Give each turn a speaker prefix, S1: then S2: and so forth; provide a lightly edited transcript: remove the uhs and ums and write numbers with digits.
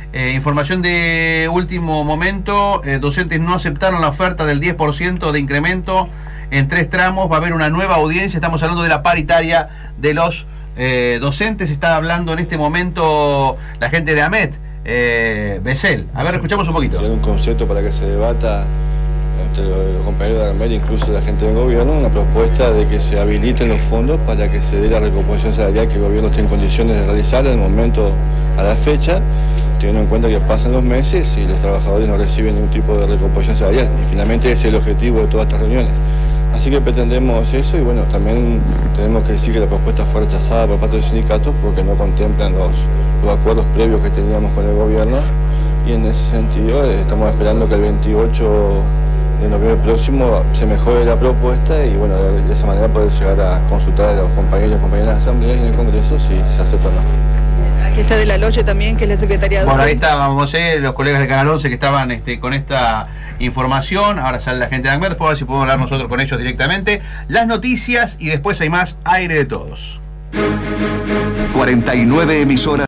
S1: Información de último momento, docentes no aceptaron la oferta del 10% de incremento en 3 tramos. Va a haber una nueva audiencia, estamos hablando de la paritaria de los docentes. Está hablando en este momento la gente de AMET, Besel. A ver, escuchamos un poquito.
S2: Hay un concepto para que se debata entre los compañeros de AMET, incluso la gente del gobierno, una propuesta de que se habiliten los fondos para que se dé la recomposición salarial que el gobierno esté en condiciones de realizar en el momento, a la fecha, teniendo en cuenta que pasan los meses y los trabajadores no reciben ningún tipo de recomposición salarial. Y finalmente ese es el objetivo de todas estas reuniones. Así que pretendemos eso y bueno, también tenemos que decir que la propuesta fue rechazada por parte de los sindicatos porque no contemplan los acuerdos previos que teníamos con el gobierno, y en ese sentido estamos esperando que el 28 de noviembre próximo se mejore la propuesta y bueno, de esa manera poder llegar a consultar a los compañeros y compañeras de asamblea y en el Congreso si se acepta o no.
S3: Aquí está De la Loye también, que es la secretaria de...
S1: Bueno, ahí estábamos, los colegas de Canal 11 que estaban con esta información. Ahora sale la gente de AMET, después a ver si podemos hablar nosotros con ellos directamente. Las noticias y después hay más Aire de Todos.
S4: 49 emisoras.